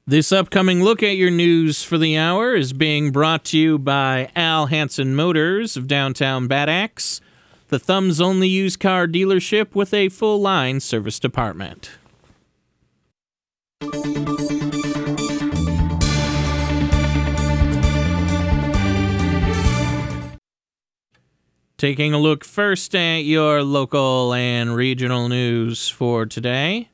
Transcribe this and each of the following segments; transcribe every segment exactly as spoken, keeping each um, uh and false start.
This upcoming look at your news for the hour is being brought to you by Al Hansen Motors of downtown Bad Axe, the Thumb's only used car dealership with a full-line service department. Taking a look first at your local and regional news for today.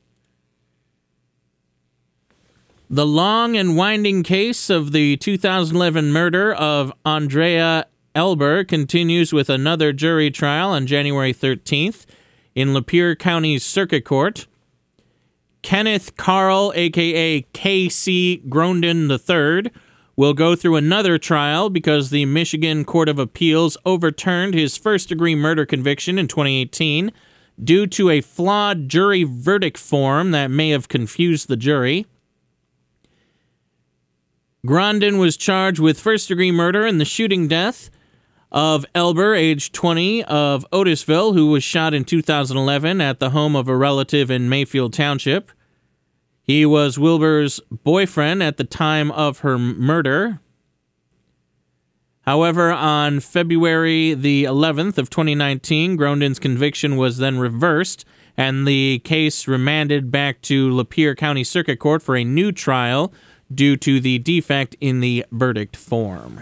The long and winding case of the two thousand eleven murder of Andrea Elber continues with another jury trial on January thirteenth in Lapeer County's Circuit Court. Kenneth Carl, a k a. K C Grondin the third, will go through another trial because the Michigan Court of Appeals overturned his first-degree murder conviction in twenty eighteen due to a flawed jury verdict form that may have confused the jury. Grondin was charged with first-degree murder in the shooting death of Elber, age twenty, of Otisville, who was shot in two thousand eleven at the home of a relative in Mayfield Township. He was Wilbur's boyfriend at the time of her murder. However, on February the eleventh of twenty nineteen, Grondin's conviction was then reversed, and the case remanded back to Lapeer County Circuit Court for a new trial due to the defect in the verdict form.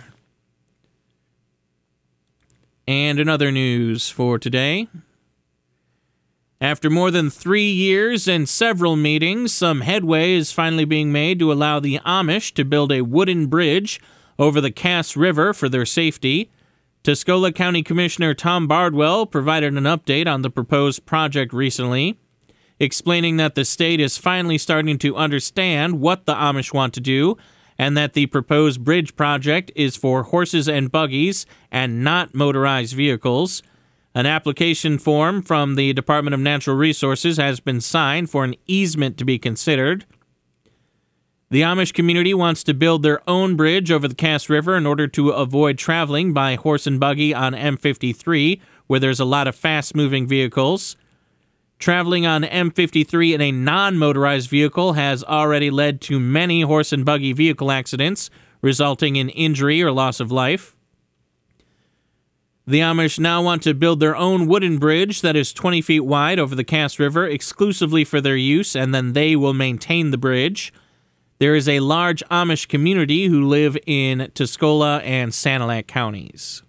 And in other news for today, after more than three years and several meetings, some headway is finally being made to allow the Amish to build a wooden bridge over the Cass River for their safety. Tuscola County Commissioner Tom Bardwell provided an update on the proposed project recently, explaining that the state is finally starting to understand what the Amish want to do, and that the proposed bridge project is for horses and buggies and not motorized vehicles. An application form from the Department of Natural Resources has been signed for an easement to be considered. The Amish community wants to build their own bridge over the Cass River in order to avoid traveling by horse and buggy on M fifty-three, where there's a lot of fast-moving vehicles. Traveling on M fifty-three in a non-motorized vehicle has already led to many horse and buggy vehicle accidents, resulting in injury or loss of life. The Amish now want to build their own wooden bridge that is twenty feet wide over the Cass River exclusively for their use, and then they will maintain the bridge. There is a large Amish community who live in Tuscola and Sanilac counties.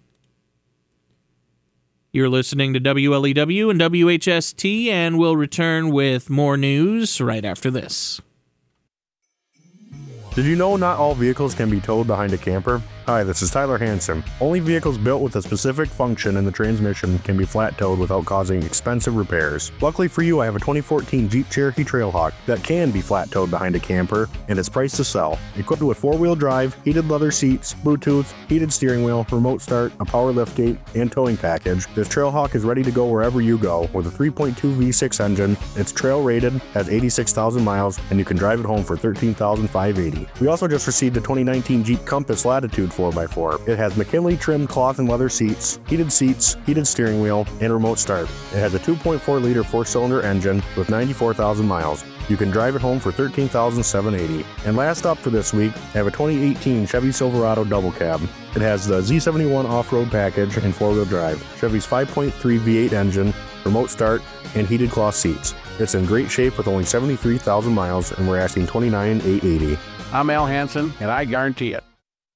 You're listening to W L E W and W H S T, and we'll return with more news right after this. Did you know not all vehicles can be towed behind a camper? Hi, this is Tyler Hansen. Only vehicles built with a specific function in the transmission can be flat towed without causing expensive repairs. Luckily for you, I have a twenty fourteen Jeep Cherokee Trailhawk that can be flat towed behind a camper, and it's priced to sell. Equipped with four-wheel drive, heated leather seats, Bluetooth, heated steering wheel, remote start, a power liftgate, and towing package, this Trailhawk is ready to go wherever you go with a three point two V six engine. It's trail rated, has eighty-six thousand miles, and you can drive it home for thirteen thousand five hundred eighty dollars. We also just received the twenty nineteen Jeep Compass Latitude four by four. It has McKinley trimmed cloth and leather seats, heated seats, heated steering wheel, and remote start. It has a two point four liter four-cylinder engine with ninety-four thousand miles. You can drive it home for thirteen thousand seven hundred eighty dollars. And last up for this week, I have a twenty eighteen Chevy Silverado double cab. It has the Z seventy-one off-road package and four-wheel drive, Chevy's five point three V eight engine, remote start, and heated cloth seats. It's in great shape with only seventy-three thousand miles, and we're asking twenty-nine thousand eight hundred eighty dollars. I'm Al Hansen, and I guarantee it.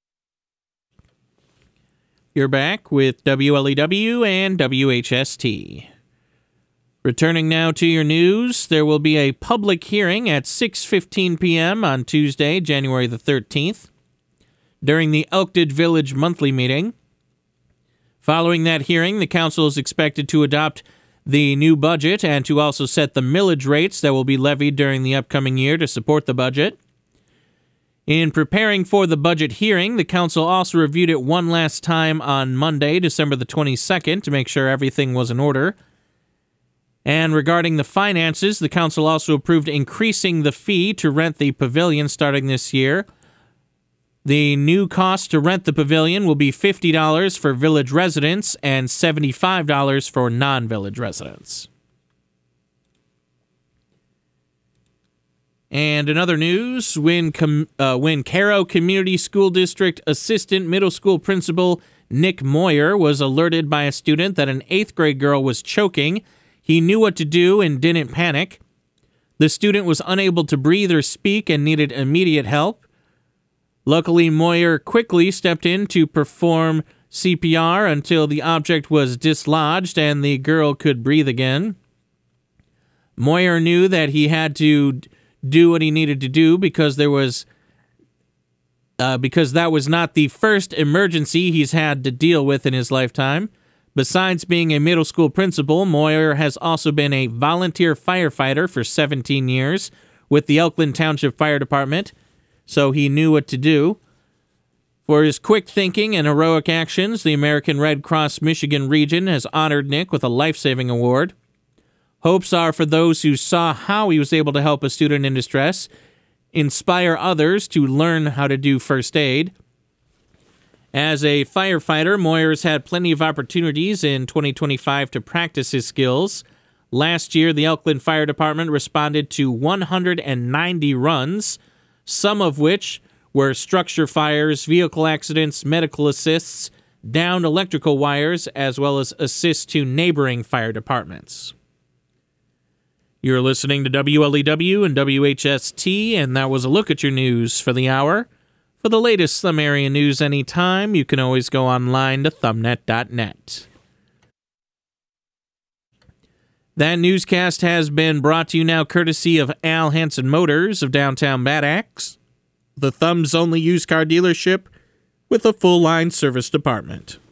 You're back with W L E W and W H S T. Returning now to your news, there will be a public hearing at six fifteen p.m. on Tuesday, January the thirteenth, during the Elkdid Village monthly meeting. Following that hearing, the council is expected to adopt the new budget and to also set the millage rates that will be levied during the upcoming year to support the budget. In preparing for the budget hearing, the council also reviewed it one last time on Monday, December the twenty-second, to make sure everything was in order. And regarding the finances, the council also approved increasing the fee to rent the pavilion starting this year. The new cost to rent the pavilion will be fifty dollars for village residents and seventy-five dollars for non-village residents. And in other news, when, com- uh, when Caro Community School District Assistant Middle School Principal Nick Moyer was alerted by a student that an eighth grade girl was choking, he knew what to do and didn't panic. The student was unable to breathe or speak and needed immediate help. Luckily, Moyer quickly stepped in to perform C P R until the object was dislodged and the girl could breathe again. Moyer knew that he had to do what he needed to do because there was uh, because that was not the first emergency he's had to deal with in his lifetime. Besides being a middle school principal, Moyer has also been a volunteer firefighter for seventeen years with the Elkland Township Fire Department, so he knew what to do. For his quick thinking and heroic actions, the American Red Cross Michigan region has honored Nick with a life-saving award. Hopes are for those who saw how he was able to help a student in distress, inspire others to learn how to do first aid. As a firefighter, Moyer has had plenty of opportunities in twenty twenty-five to practice his skills. Last year, the Elkland Fire Department responded to one hundred ninety runs, some of which were structure fires, vehicle accidents, medical assists, downed electrical wires, as well as assists to neighboring fire departments. You're listening to W L E W and W H S T, and that was a look at your news for the hour. For the latest Thumb Area news anytime, you can always go online to thumbnet dot net. That newscast has been brought to you now courtesy of Al Hansen Motors of downtown Bad Axe, the Thumb's only used car dealership with a full-line service department.